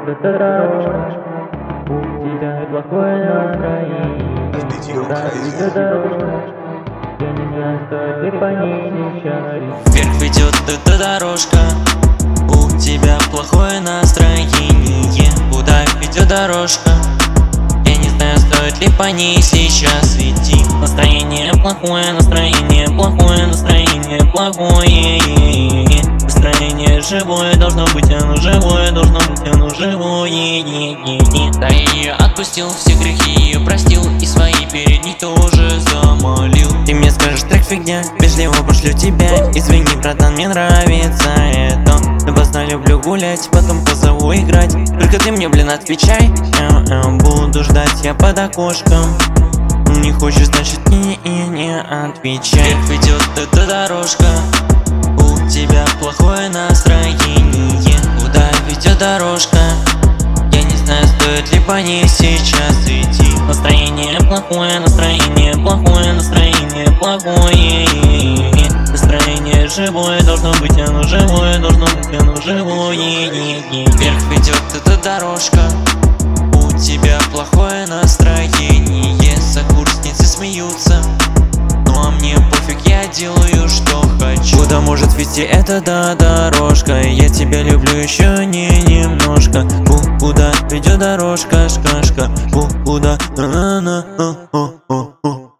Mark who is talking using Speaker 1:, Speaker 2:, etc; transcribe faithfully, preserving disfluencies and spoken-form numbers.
Speaker 1: эта дорожка, у тебя плохое настроение. Куда ведет дорожка? Я не знаю, стоит ли по ней сейчас.
Speaker 2: Вверх ведет эта дорожка, у тебя плохое настроение. Куда ведет дорожка? Я не знаю, стоит ли по ней сейчас идти. Настроение плохое, настроение плохое, настроение плохое. Настроение живое должно быть, оно живое, должно быть, оно живое. Да я ее отпустил, все грехи ее простил, и свои перед ней тоже замолил. Ты мне скажешь, трек фигня, вежливо пошлю тебя. Извини, братан, мне нравится это. Допоздна люблю гулять, потом позову играть. Только ты мне, блин, отвечай. Эм-эм, буду ждать я под окошком. Не хочешь, значит не-не-не отвечай. Вверх ведет эта дорожка, у тебя плохое настроение. Куда ведет дорожка? Я не знаю, стоит ли по ней сейчас идти. Настроение плохое, настроение плохое, настроение плохое. Настроение живое должно быть, оно живое, должно быть, оно живое. Вверх ведет эта дорожка, у тебя плохое настроение. Сокурсницы смеются, ну а мне пофиг, я делаю, что хочу. Куда может вести эта да дорожка? Я тебя люблю еще не немножко. Куда ведет дорожка, шкашка? Куда? На -на -на -на -на -на -на.